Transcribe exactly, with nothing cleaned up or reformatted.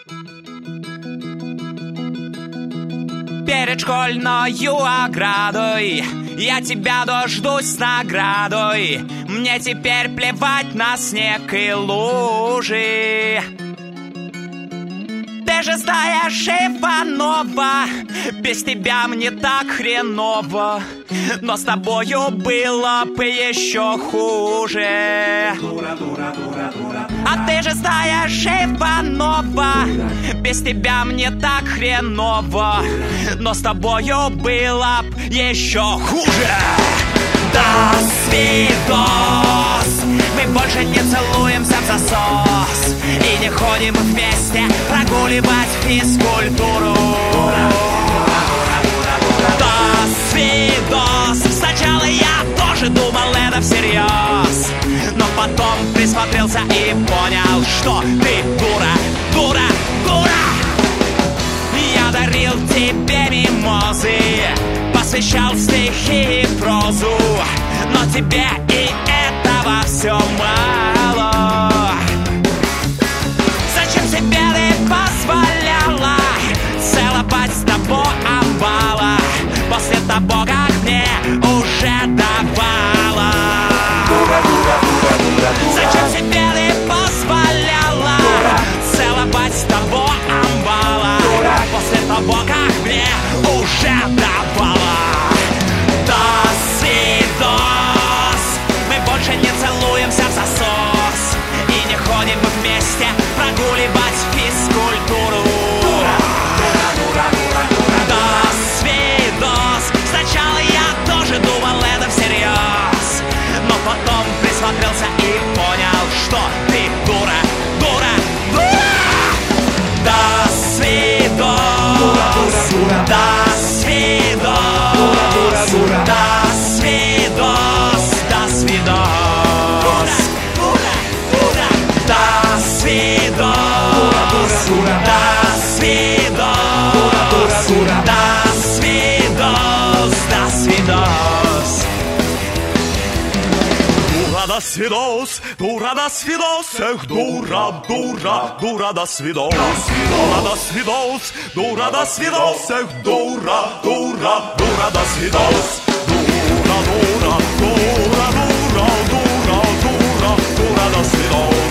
Перед школьною оградой я тебя дождусь с наградой. Мне теперь плевать на снег и лужи. Ты же знаешь, Иванова, без тебя мне так хреново, но с тобою было бы еще хуже. Дура, дура, дура, дура. А ты же знаешь, Иванова, без тебя мне так хреново, но с тобою было б еще хуже. До свидос. Мы больше не целуемся в засос и не ходим вместе прогуливать физкультуру. До свидос. Сначала я тоже думал это всерьез, но потом присмотрелся и понял, что ты дура, дура, дура. Я дарил тебе мимозы, посвящал стихи и прозу, но тебе и этого все мало. Зачем себе ты позволяла целовать с тобой амбала после того, как мне уже давала? Дура, дура, дура, дура, дура. Зачем себе ты позволяла дура целовать с тобой амбала дура после того, как мне уже давала? До свидос. Мы больше не целуемся в засос и не ходим вместе прогуливать физкультуру. Дура, дура, дура, дура, дура. До свидос. Сначала я тоже думал это всерьез, но потом присмотрелся и понял, что ты дура, дура, дура. До свидос. Дура, дура, дура. До свидос. Дура, дура, дура. До свидос. До свидос. Дура, дура, дура. До свидос. Дура, дура, дура. До свидос. Дура, дура, дура. До свидос. До свидос. Дура, до свидос, дура, до свидос, эх, дура, дура, дура, до свидос. Дура, до свидос, дура, до свидос, эх, дура, дура, дура, до свидос. Дура, дура, дура, дура, дура, дура, дура, до свидос.